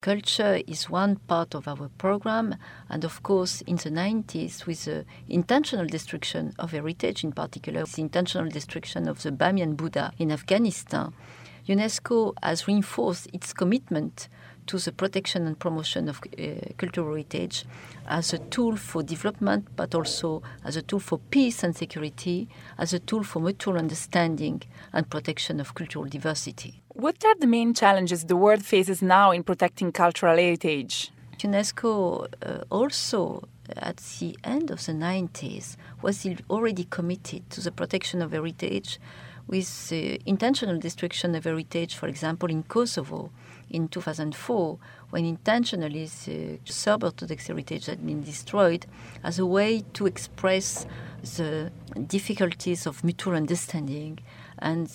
culture is one part of our program, and of course in the 90s with the intentional destruction of heritage, in particular the intentional destruction of the Bamiyan Buddha in Afghanistan, UNESCO has reinforced its commitment to the protection and promotion of cultural heritage as a tool for development, but also as a tool for peace and security, as a tool for mutual understanding and protection of cultural diversity. What are the main challenges the world faces now in protecting cultural heritage? UNESCO also, at the end of the 90s, was already committed to the protection of heritage with intentional destruction of heritage, for example, in Kosovo in 2004, when intentionally the Serb-Orthodox heritage had been destroyed as a way to express the difficulties of mutual understanding and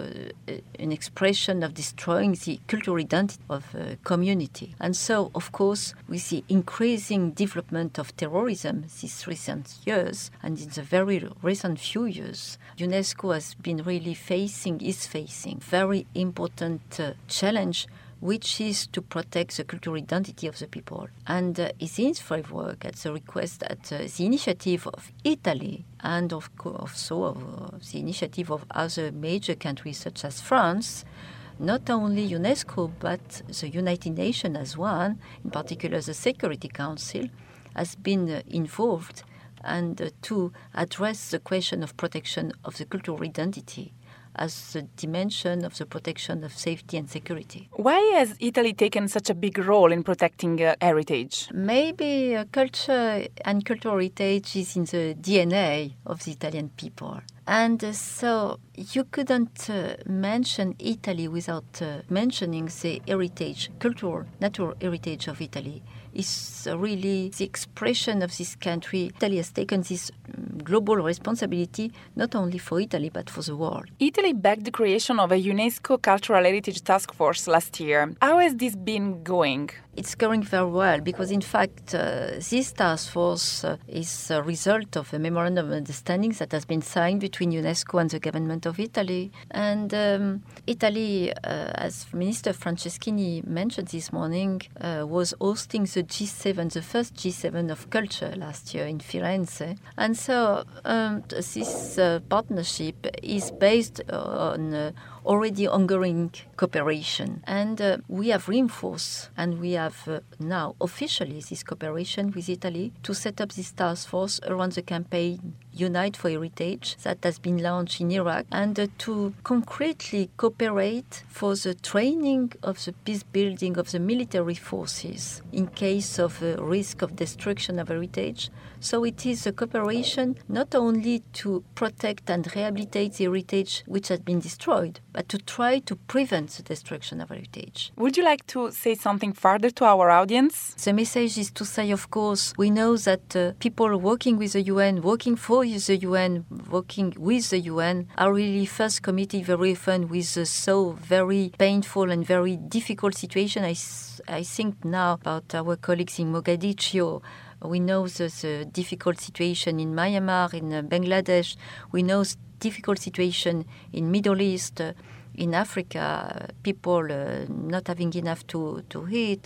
an expression of destroying the cultural identity of a community. And so, of course, with the increasing development of terrorism these recent years, and in the very recent few years, UNESCO has been really is facing very important challenge, which is to protect the cultural identity of the people. And in this framework, at the request, at the initiative of Italy, and also of the initiative of other major countries such as France, not only UNESCO, but the United Nations as one, in particular the Security Council, has been involved and to address the question of protection of the cultural identity as a dimension of the protection of safety and security. Why has Italy taken such a big role in protecting heritage? Maybe culture and cultural heritage is in the DNA of the Italian people. And so you couldn't mention Italy without mentioning the heritage, cultural, natural heritage of Italy. It's really the expression of this country. Italy has taken this global responsibility not only for Italy but for the world. Italy backed the creation of a UNESCO Cultural Heritage Task Force last year. How has this been going? It's going very well because, in fact, this task force is a result of a memorandum of understanding that has been signed between UNESCO and the government of Italy. And Italy, as Minister Franceschini mentioned this morning, was hosting the G7, the first G7 of culture last year in Firenze. And so this partnership is based on already ongoing cooperation. And we have reinforced and we have now officially this cooperation with Italy to set up this task force around the campaign Unite for Heritage that has been launched in Iraq, and to concretely cooperate for the training of the peace building of the military forces in case of a risk of destruction of heritage. So it is a cooperation not only to protect and rehabilitate the heritage which has been destroyed, but to try to prevent the destruction of heritage. Would you like to say something further to our audience? The message is to say, of course, we know that people working with the UN, working for the UN, working with the UN, are really first committed very often with a so very painful and very difficult situation. I think now about our colleagues in Mogadishu. We know the difficult situation in Myanmar, in Bangladesh. We know difficult situation in Middle East, in Africa, people not having enough to eat.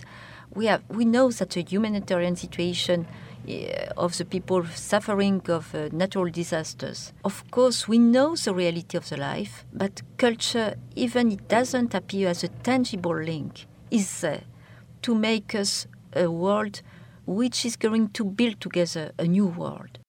We know that the humanitarian situation of the people suffering of natural disasters. Of course, we know the reality of the life, but culture, even it doesn't appear as a tangible link, is there to make us a world which is going to build together a new world.